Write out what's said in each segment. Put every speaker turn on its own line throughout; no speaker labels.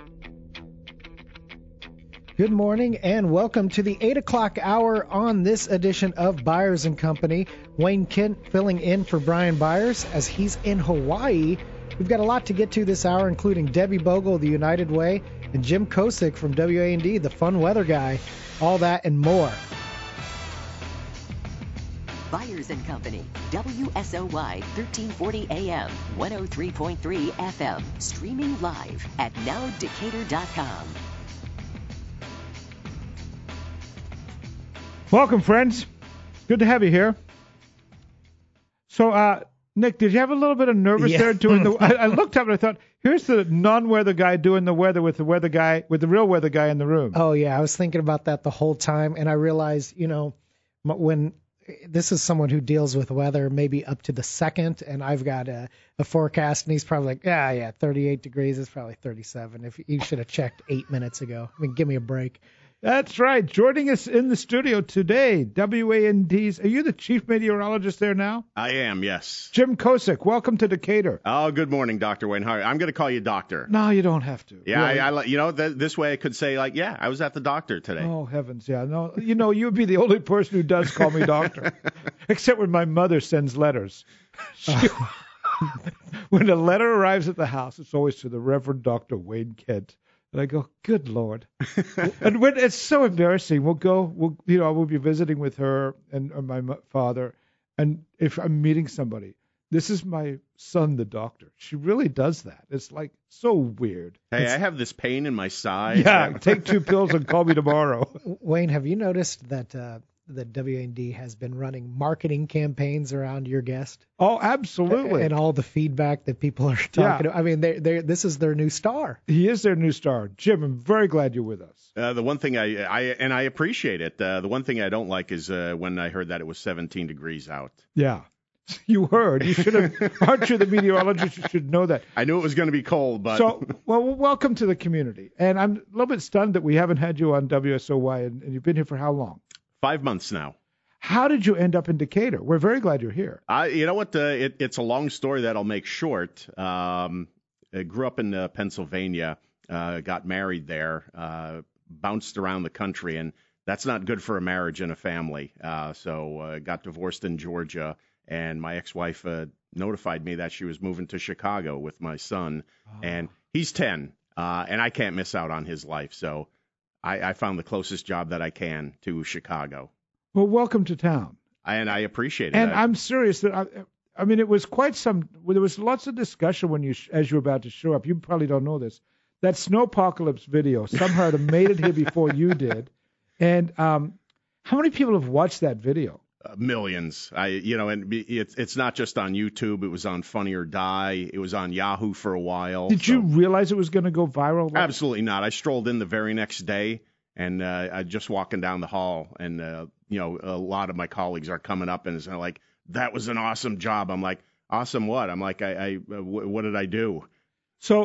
Good morning and welcome to the 8 o'clock hour on this edition of Byers & Company. Wayne Kent filling in for Brian Byers as he's in Hawaii. We've got a lot to get to this hour, including Debbie Bogle, the United Way, and Jim Kosick from WA&D, the fun weather guy. All that and more.
Byers & Company, WSOY 1340 AM, 103.3 FM, streaming live at nowdecatur.com.
Welcome, friends. Good to have you here. So, Nick, did you have a little bit of nervous there doing the? I looked up and I thought, here's the non-weather guy doing the weather with the weather guy, with the real weather guy in the room.
Oh yeah, I was thinking about that the whole time, and I realized, when this is someone who deals with weather maybe up to the second, and I've got a forecast, and he's probably like, yeah, 38 degrees. It's probably 37. If you should have checked 8 minutes ago. I mean, give me a break.
That's right. Joining us in the studio today, WAND's. Are you the chief meteorologist there now?
I am, yes.
Jim Kosick, welcome to Decatur.
Oh, good morning, Dr. Wayne. How are you? I'm going to call you doctor.
No, you don't have to.
Yeah, really. This way I could say, I was at the doctor today.
Oh, heavens, yeah. No, you would be the only person who does call me doctor, except when my mother sends letters. When a letter arrives at the house, it's always to the Reverend Dr. Wayne Kent. And I go, good Lord. And when it's so embarrassing, we'll be visiting with her and my father. And if I'm meeting somebody, this is my son, the doctor. She really does that. It's like so weird.
Hey, I have this pain in my side.
Yeah, take 2 pills and call me tomorrow.
Wayne, have you noticed that WAND has been running marketing campaigns around your guest?
Oh, absolutely.
And all the feedback that people are talking about. I mean, this is their new star.
He is their new star. Jim, I'm very glad you're with us.
The one thing I appreciate it. The one thing I don't like is when I heard that it was 17 degrees out.
Yeah. You heard. You should have. Aren't you the meteorologist? You should know that.
I knew it was going to be cold, but.
So, welcome to the community. And I'm a little bit stunned that we haven't had you on WSOY, and you've been here for how long?
5 months now.
How did you end up in Decatur? We're very glad you're here.
You know what? It's a long story that I'll make short. I grew up in Pennsylvania, got married there, bounced around the country, and that's not good for a marriage and a family. So got divorced in Georgia, and my ex-wife notified me that she was moving to Chicago with my son, and he's 10, and I can't miss out on his life. So I found the closest job that I can to Chicago.
Well, welcome to town.
And I appreciate it.
And I'm serious that I mean, it was quite some. There was lots of discussion when as you were about to show up. You probably don't know this. That snowpocalypse video somehow it made it here before you did. And how many people have watched that video?
Millions. And it's not just on YouTube. It was on Funny or Die. It was on Yahoo for a while.
Did you realize it was going to go viral?
Absolutely not. I strolled in the very next day, and I just walking down the hall, and a lot of my colleagues are coming up and are like, "That was an awesome job." I'm like, "Awesome what?" I'm like, "What did I do?" So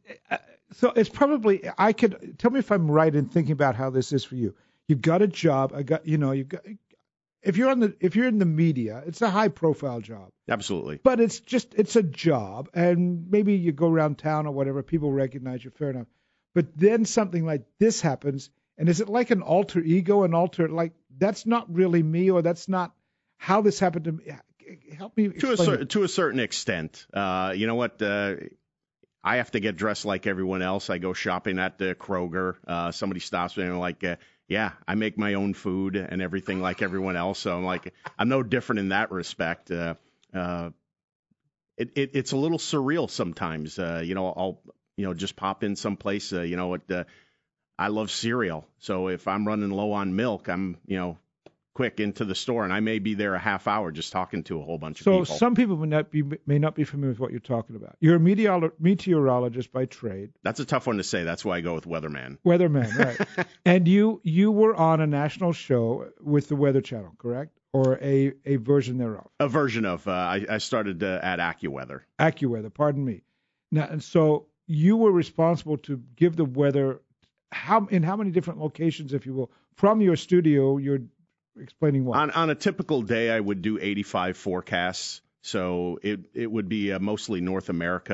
it's probably tell me if I'm right in thinking about how this is for you. You got a job. If you're in the media, it's a high profile job.
Absolutely.
But it's a job, and maybe you go around town or whatever, people recognize you, fair enough. But then something like this happens, and is it like an alter ego, like that's not really me, or that's not how this happened to me? Help me explain.
To a certain extent. You know what? I have to get dressed like everyone else. I go shopping at the Kroger. Somebody stops me and I'm like, yeah, I make my own food and everything like everyone else. So I'm like, I'm no different in that respect. It's a little surreal sometimes. I'll just pop in someplace. I love cereal. So if I'm running low on milk, I'm quick into the store, and I may be there a half hour just talking to a whole bunch of people.
So some people may not be familiar with what you're talking about. You're a meteorologist by trade.
That's a tough one to say. That's why I go with weatherman.
Weatherman, right. And you were on a national show with the Weather Channel, correct? Or a version thereof?
A version of. I started at AccuWeather.
AccuWeather, pardon me. Now, and so you were responsible to give the weather in how many different locations, if you will, from your studio. You're explaining what?
On a typical day, I would do 85 forecasts. So it would be mostly North America,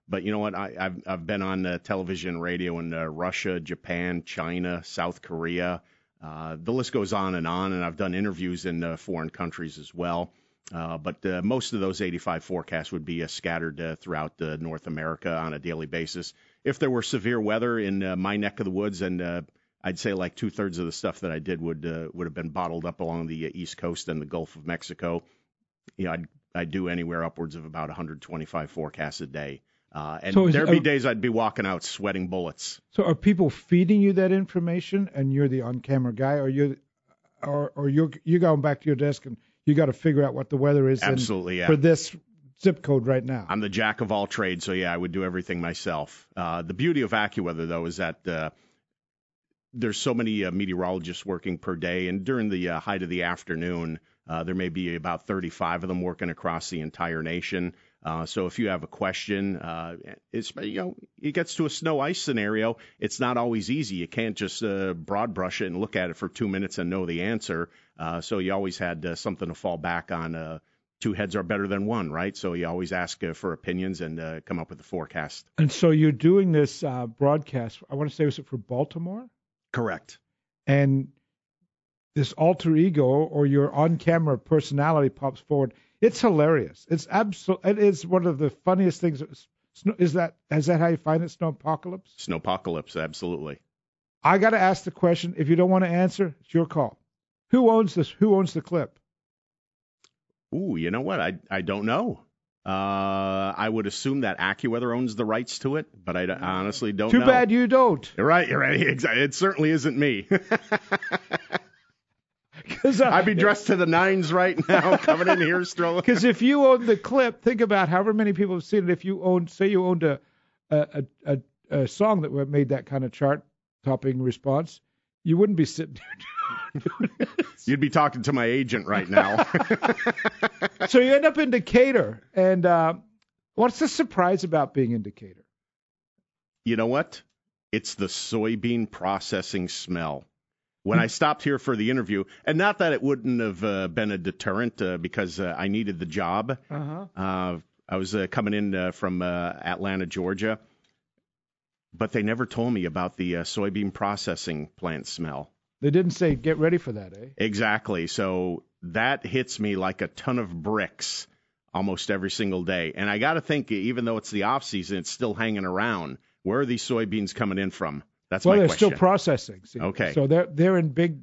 But you know what? I've been on television and radio in Russia, Japan, China, South Korea. The list goes on, and I've done interviews in foreign countries as well. But most of those 85 forecasts would be scattered throughout North America on a daily basis. If there were severe weather in my neck of the woods, and I'd say like 2/3 of the stuff that I did would have been bottled up along the East Coast and the Gulf of Mexico. You know, I'd do anywhere upwards of about 125 forecasts a day. And
So
there'd be days I'd be walking out sweating bullets.
So are people feeding you that information, and you're the on-camera guy, or you're going back to your desk and you got to figure out what the weather is
Absolutely, yeah.
for this zip code right now?
I'm the jack of all trades, so yeah, I would do everything myself. The beauty of AccuWeather, though, is that there's so many meteorologists working per day, and during the height of the afternoon, there may be about 35 of them working across the entire nation. So if you have a question, it gets to a snow ice scenario. It's not always easy. You can't just broad brush it and look at it for 2 minutes and know the answer. So you always had something to fall back on. Two heads are better than one, right? So you always ask for opinions and come up with a forecast.
And so you're doing this broadcast. I want to say, was it for Baltimore?
Correct.
And this alter ego or your on-camera personality pops forward. It's hilarious. It is one of the funniest things. Is that how you find it, Snowpocalypse?
Snowpocalypse, absolutely.
I got to ask the question. If you don't want to answer, it's your call. Who owns this? Who owns the clip?
Ooh, you know what? I don't know. I would assume that AccuWeather owns the rights to it, but I honestly don't know.
Too bad you don't.
You're right. Exactly. It certainly isn't me. I'd be dressed to the nines right now, coming in here strolling.
Because if you own the clip, think about however many people have seen it. If you owned, say you owned a song that made that kind of chart-topping response, you wouldn't be sitting there doing this.
You'd be talking to my agent right now.
So you end up in Decatur. And what's the surprise about being in Decatur?
You know what? It's the soybean processing smell. When I stopped here for the interview, and not that it wouldn't have been a deterrent because I needed the job. I was coming in from Atlanta, Georgia, but they never told me about the soybean processing plant smell.
They didn't say, get ready for that, eh?
Exactly. So that hits me like a ton of bricks almost every single day. And I got to think, even though it's the off season, it's still hanging around. Where are these soybeans coming in from? That's my question.
Well, they're still processing. See?
Okay.
So they're in big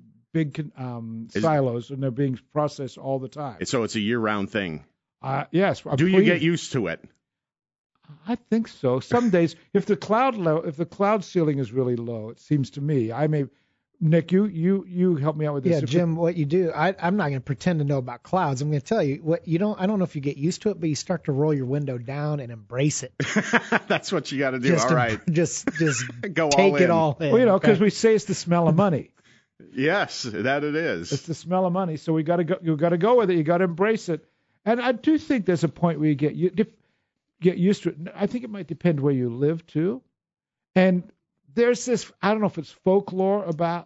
silos, and they're being processed all the time.
So it's a year-round thing.
Yes.
You get used to it?
I think so. Some days, if the cloud ceiling is really low, it seems to me, Nick, you help me out with this.
Yeah, Jim, what you do, I'm not going to pretend to know about clouds. I'm going to tell you what you don't. I don't know if you get used to it, but you start to roll your window down and embrace it.
That's what you got to do. All right,
just
go
take
all
it
in.
all in.
Well, because we say it's the smell of money.
Yes, that it is.
It's the smell of money. So we got to go. You got to go with it. You got to embrace it. And I do think there's a point where you get used to it. I think it might depend where you live too. And there's this, I don't know if it's folklore about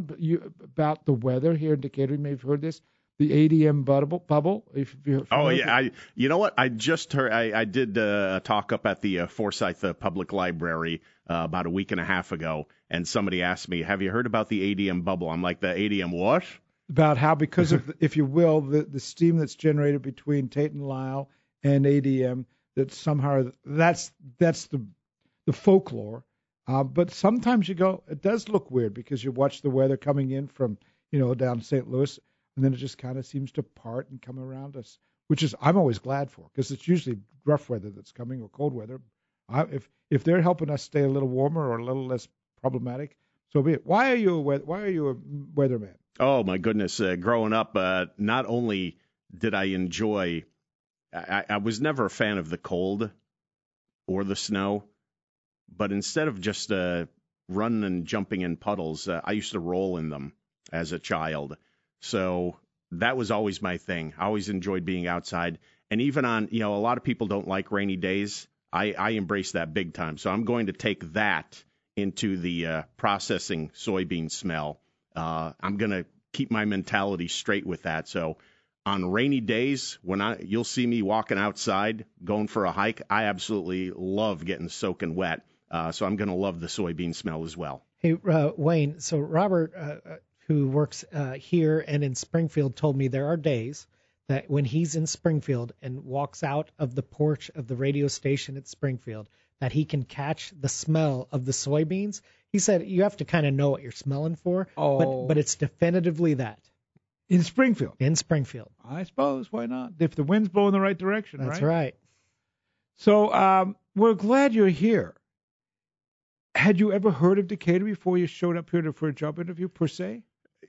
the weather here in Decatur. You may have heard this, the ADM bubble.
Oh yeah, you know what? I just heard. I did a talk up at the Forsyth Public Library about a week and a half ago, and somebody asked me, "Have you heard about the ADM bubble?" I'm like, "The ADM what?"
About how, because of, if you will, the steam that's generated between Tate and Lyle and ADM, that somehow that's the folklore. But sometimes you go, it does look weird because you watch the weather coming in from, down St. Louis, and then it just kind of seems to part and come around us, which is I'm always glad for, because it's usually rough weather that's coming or cold weather. If they're helping us stay a little warmer or a little less problematic, so be it. Why are you a weatherman?
Oh my goodness! Growing up, not only did I enjoy, I was never a fan of the cold or the snow. But instead of just running and jumping in puddles, I used to roll in them as a child. So that was always my thing. I always enjoyed being outside. And even on, a lot of people don't like rainy days. I embrace that big time. So I'm going to take that into the processing soybean smell. I'm going to keep my mentality straight with that. So on rainy days, you'll see me walking outside, going for a hike, I absolutely love getting soaking wet. So I'm going to love the soybean smell as well.
Hey, Wayne, so Robert, who works here and in Springfield, told me there are days that when he's in Springfield and walks out of the porch of the radio station at Springfield, that he can catch the smell of the soybeans. He said you have to kind of know what you're smelling for, but it's definitively that.
In Springfield.
In Springfield.
I suppose. Why not? If the wind's blowing the right direction,
That's
right?
right.
So we're glad you're here. Had you ever heard of Decatur before you showed up here for a job interview, per se?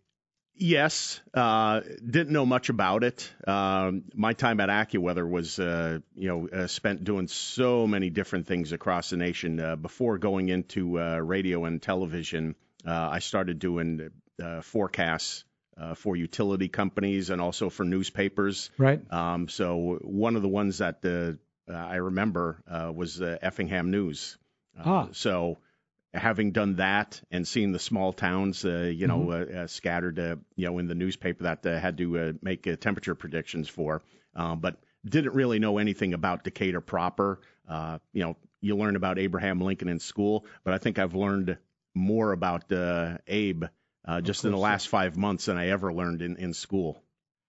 Yes. Didn't know much about it. My time at AccuWeather was, spent doing so many different things across the nation. Before going into radio and television, I started doing forecasts for utility companies and also for newspapers.
Right.
So one of the ones that I remember was Effingham News. So having done that and seeing the small towns, scattered, in the newspaper that had to make temperature predictions for, but didn't really know anything about Decatur proper. You learn about Abraham Lincoln in school, but I think I've learned more about Abe just in the last 5 months than I ever learned in school.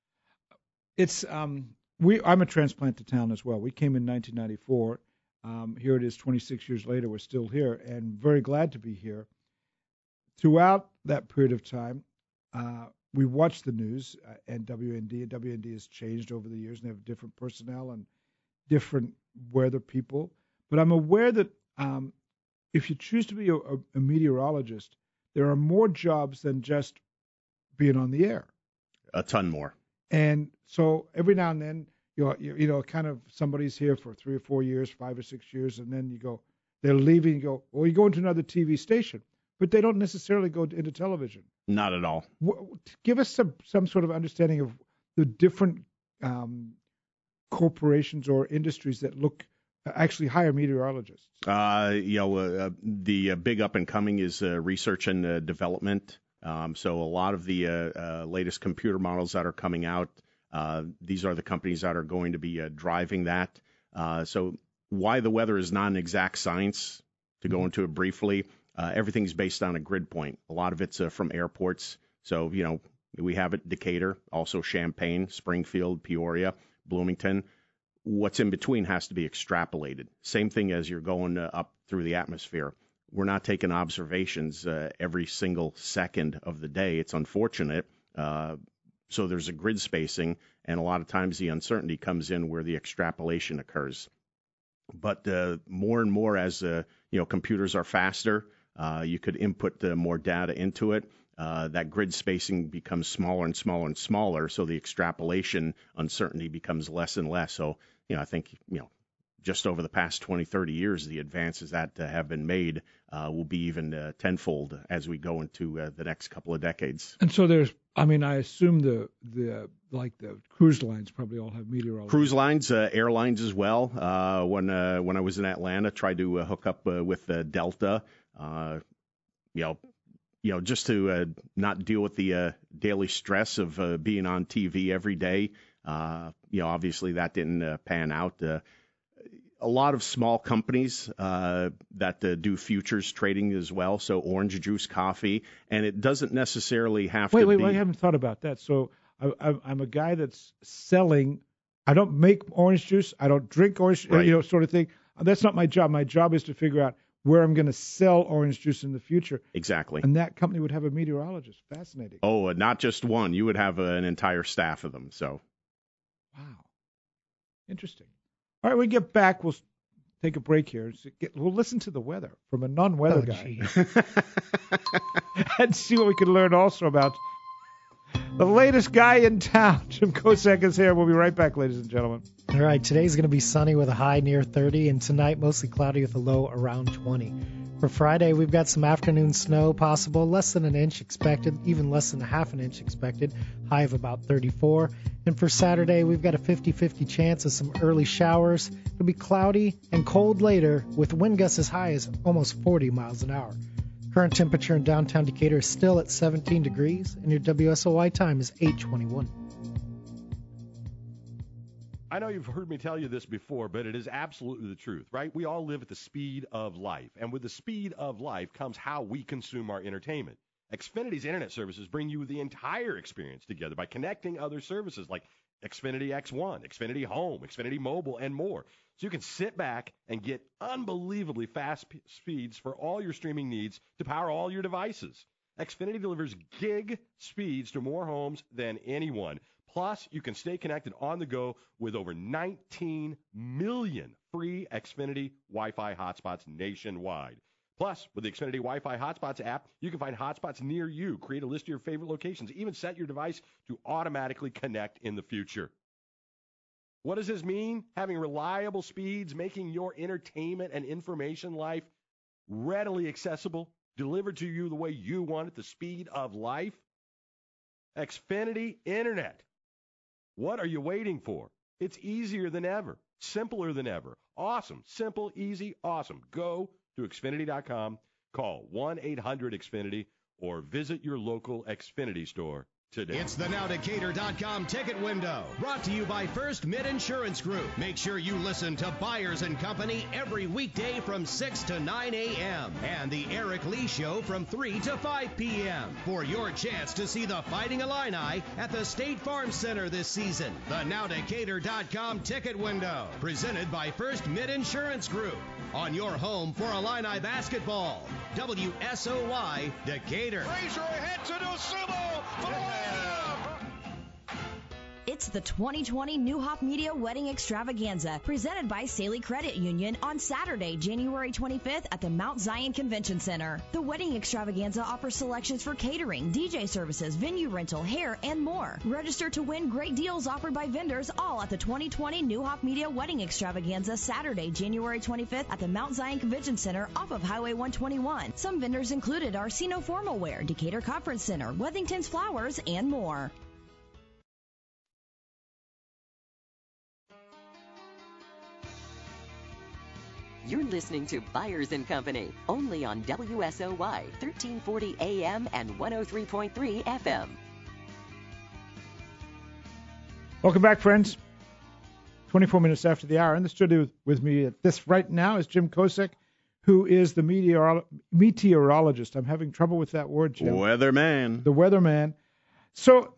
It's I'm a transplant to town as well. We came in 1994. Here it is 26 years later. We're still here and very glad to be here. Throughout that period of time, we watched the news and WND. And WND has changed over the years and they have different personnel and different weather people. But I'm aware that if you choose to be a meteorologist, there are more jobs than just being on the air.
A ton more.
And so every now and then, kind of somebody's here for 3 or 4 years, 5 or 6 years, and then they're leaving, you go into another TV station, but they don't necessarily go into television.
Not at all.
Give us some sort of understanding of the different corporations or industries that actually hire meteorologists.
The big up and coming is research and development. So a lot of the latest computer models that are coming out, these are the companies that are going to be driving that. So why the weather is not an exact science, to go into it briefly, everything's based on a grid point. A lot of it's from airports. So, we have it Decatur, also Champaign, Springfield, Peoria, Bloomington. What's in between has to be extrapolated. Same thing as you're going up through the atmosphere. We're not taking observations every single second of the day. It's unfortunate. So there's a grid spacing, and a lot of times the uncertainty comes in where the extrapolation occurs. But more and more as computers are faster, you could input more data into it. That grid spacing becomes smaller and smaller and smaller, so the extrapolation uncertainty becomes less and less. So, I think, just over the past 20, 30 years, the advances that have been made will be even tenfold as we go into the next couple of decades.
And so I assume the cruise lines probably all have meteorologists.
Cruise lines, airlines as well. When I was in Atlanta, tried to hook up with Delta, just to not deal with the daily stress of being on TV every day. Obviously that didn't pan out. A lot of small companies that do futures trading as well, so orange juice, coffee, and it doesn't necessarily have to be...
Wait, I haven't thought about that. So I'm a guy that's selling. I don't make orange juice. I don't drink orange,
right.
Sort of thing. That's not my job. My job is to figure out where I'm going to sell orange juice in the future.
Exactly.
And that company would have a meteorologist. Fascinating.
Oh, not just one. You would have an entire staff of them. So.
Wow. Interesting. All right, when we get back, we'll take a break here. We'll listen to the weather from a non-weather guy. And see what we can learn also about the latest guy in town. Jim Kocek is here. We'll be right back, ladies and gentlemen.
All right, today's going to be sunny with a high near 30, and tonight mostly cloudy with a low around 20. For Friday, we've got some afternoon snow possible, less than an inch expected, even less than a half an inch expected, high of about 34. And for Saturday, we've got a 50-50 chance of some early showers. It'll be cloudy and cold later, with wind gusts as high as almost 40 miles an hour. Current temperature in downtown Decatur is still at 17 degrees, and your WSOY time is 8:21.
I know you've heard me tell you this before, but it is absolutely the truth, right? We all live at the speed of life. And with the speed of life comes how we consume our entertainment. Xfinity's internet services bring you the entire experience together by connecting other services like Xfinity X1, Xfinity Home, Xfinity Mobile, and more. So you can sit back and get unbelievably fast speeds for all your streaming needs to power all your devices. Xfinity delivers gig speeds to more homes than anyone. Plus, you can stay connected on the go with over 19 million free Xfinity Wi-Fi hotspots nationwide. Plus, with the Xfinity Wi-Fi Hotspots app, you can find hotspots near you, create a list of your favorite locations, even set your device to automatically connect in the future. What does this mean? Having reliable speeds, making your entertainment and information life readily accessible, delivered to you the way you want it, the speed of life. Xfinity Internet. What are you waiting for? It's easier than ever, simpler than ever. Awesome, simple, easy, awesome. Go to Xfinity.com, call 1-800-XFINITY, or visit your local Xfinity store today.
It's the NowDecatur.com ticket window, brought to you by First Mid Insurance Group. Make sure you listen to Byers & Company every weekday from 6 to 9 a.m. and the Eric Lee Show from 3 to 5 p.m. for your chance to see the Fighting Illini at the State Farm Center this season. The NowDecatur.com ticket window, presented by First Mid Insurance Group, on your home for Illini basketball. WSOY Decatur.
Fraser ahead to Dosumo for the layup.
It's the 2020 Newhoff Media Wedding Extravaganza, presented by Saley Credit Union on Saturday, January 25th at the Mount Zion Convention Center. The Wedding Extravaganza offers selections for catering, DJ services, venue rental, hair, and more. Register to win great deals offered by vendors, all at the 2020 Newhoff Media Wedding Extravaganza, Saturday, January 25th at the Mount Zion Convention Center off of Highway 121. Some vendors included are Sino Formal Wear, Decatur Conference Center, Wethington's Flowers, and more.
You're listening to Byers & Company, only on WSOY, 1340 AM and 103.3 FM.
Welcome back, friends. 24 minutes after the hour. In the studio with me at this right now is Jim Kosick, who is the meteorologist. I'm having trouble with that word, Jim.
Weatherman.
The weatherman. So,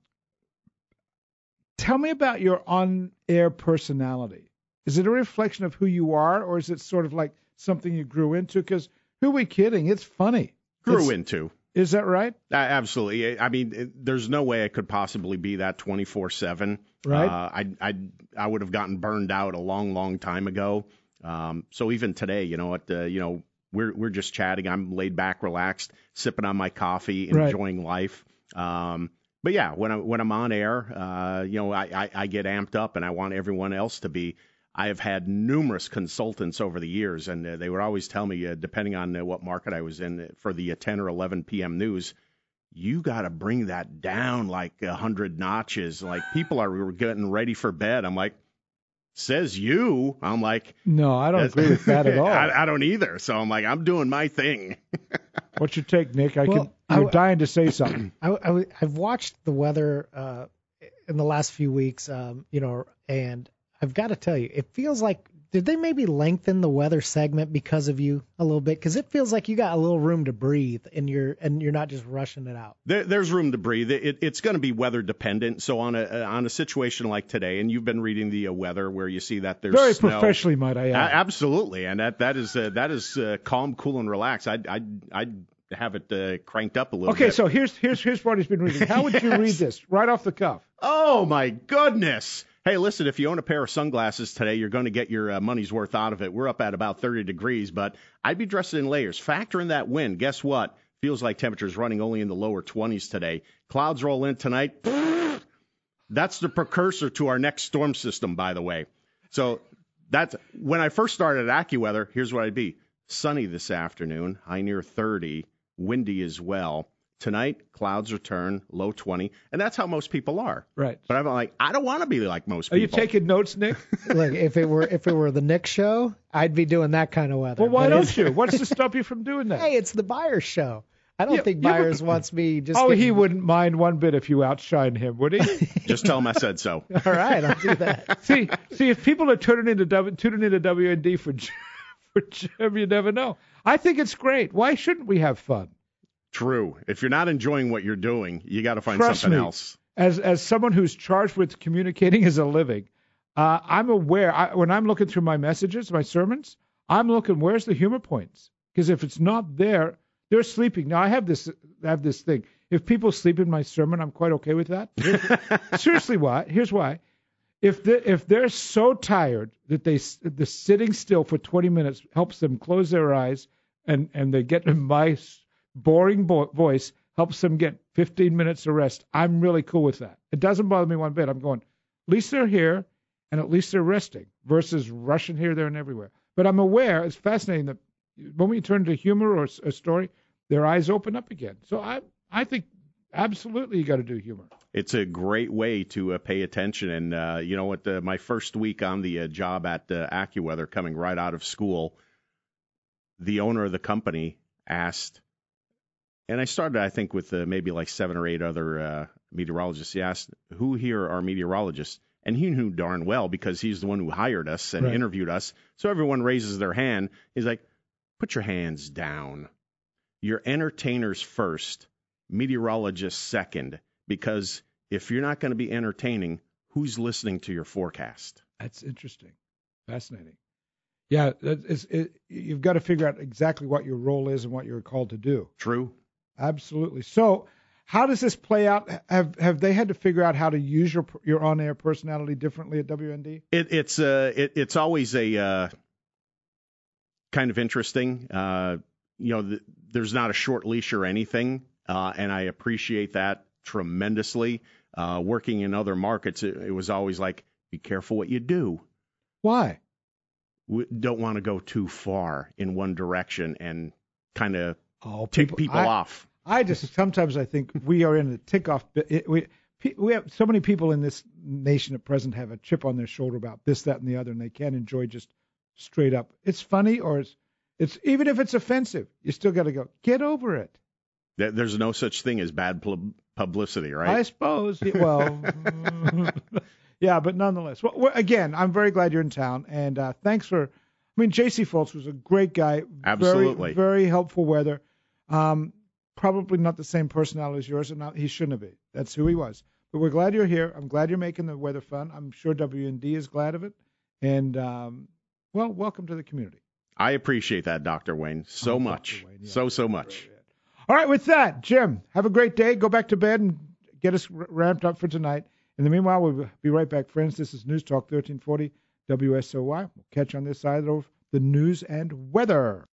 tell me about your on-air personality. Is it a reflection of who you are, or is it sort of like something you grew into? Because who are we kidding? It's funny.
Grew into.
Is that right?
Absolutely. I mean, there's no way I could possibly be that 24/7.
Right.
I would have gotten burned out a long, long time ago. So even today, we're just chatting. I'm laid back, relaxed, sipping on my coffee, enjoying life. But yeah, when I'm on air, I get amped up, and I want everyone else to be. I have had numerous consultants over the years, and they would always tell me, depending on what market I was in, for the 10 or 11 p.m. news, you got to bring that down like 100 notches. Like, people are getting ready for bed. I'm like, says you. I'm like,
no, I don't agree with that at all.
I don't either. So I'm like, I'm doing my thing.
What's your take, Nick? You're dying to say something.
I've watched the weather in the last few weeks, and I've got to tell you, it feels like, did they maybe lengthen the weather segment because of you a little bit? Because it feels like you got a little room to breathe, and you're not just rushing it out.
There's room to breathe. It's going to be weather dependent. So on a situation like today, and you've been reading the weather where you see that there's
very
snow.
Professionally, might I add.
Absolutely, and that is calm, cool, and relaxed. I'd have it cranked up a little bit.
Okay, so here's what he's been reading. How would you read this right off the cuff?
Oh my goodness. Hey, listen, if you own a pair of sunglasses today, you're going to get your money's worth out of it. We're up at about 30 degrees, but I'd be dressed in layers. Factor in that wind. Guess what? Feels like temperatures running only in the lower 20s today. Clouds roll in tonight. That's the precursor to our next storm system, by the way. So that's when I first started at AccuWeather, here's what I'd be. Sunny this afternoon, high near 30, windy as well. Tonight, clouds return, low 20, and that's how most people are.
Right.
But I'm like, I don't want to be like most people.
Are you taking notes, Nick?
Look, if it were the Nick show, I'd be doing that kind of weather.
Well, why don't you? What's to stop you from doing that?
Hey, it's the Byers show. I don't think Byers wants me just.
Oh, he wouldn't mind one bit if you outshine him, would he?
Just tell him I said so.
All right, I'll do that.
See, if people are tuning into WND for Jim, you never know. I think it's great. Why shouldn't we have fun?
True. If you're not enjoying what you're doing, you got to find
Trust
something
me,
else.
As someone who's charged with communicating as a living, I'm aware. When I'm looking through my messages, my sermons, I'm looking where's the humor points, because if it's not there, they're sleeping. Now I have this thing. If people sleep in my sermon, I'm quite okay with that. Seriously, why? Here's why. If they're so tired that the sitting still for 20 minutes helps them close their eyes and they get in my boring voice helps them get 15 minutes of rest, I'm really cool with that. It doesn't bother me one bit. I'm going, at least they're here and at least they're resting versus rushing here, there, and everywhere. But I'm aware it's fascinating that when we turn to humor or a story, their eyes open up again. So I think absolutely you got to do humor.
It's a great way to pay attention. And you know what? My first week on the job at AccuWeather, coming right out of school, the owner of the company asked, and I started, I think, with maybe like 7 or 8 other meteorologists. He asked, who here are meteorologists? And he knew darn well because he's the one who hired us and interviewed us. So everyone raises their hand. He's like, put your hands down. You're entertainers first, meteorologists second, because if you're not going to be entertaining, who's listening to your forecast?
That's interesting. Fascinating. Yeah, you've got to figure out exactly what your role is and what you're called to do.
True.
Absolutely. So how does this play out? Have they had to figure out how to use your on-air personality differently at WND?
It's always a kind of interesting. There's not a short leash or anything, and I appreciate that tremendously. Working in other markets, it was always like, be careful what you do.
Why?
We don't want to go too far in one direction and kind of tick people off.
Sometimes I think we are in a tick-off. We have so many people in this nation at present have a chip on their shoulder about this, that, and the other, and they can't enjoy just straight up. It's funny, or it's even if it's offensive, you still got to go, get over it.
There's no such thing as bad publicity, right?
I suppose. Well, yeah, but nonetheless. Well, again, I'm very glad you're in town, and thanks for. I mean, J.C. Foltz was a great guy.
Absolutely.
Very, very helpful weather. Probably not the same personality as yours, and he shouldn't have been. That's who he was. But we're glad you're here. I'm glad you're making the weather fun. I'm sure WND is glad of it. And, welcome to the community.
I appreciate that, Dr. Wayne, so much. Wayne, yeah. So much.
All right, with that, Jim, have a great day. Go back to bed and get us ramped up for tonight. In the meanwhile, we'll be right back, friends. This is News Talk 1340 WSOY. We'll catch you on this side of the news and weather.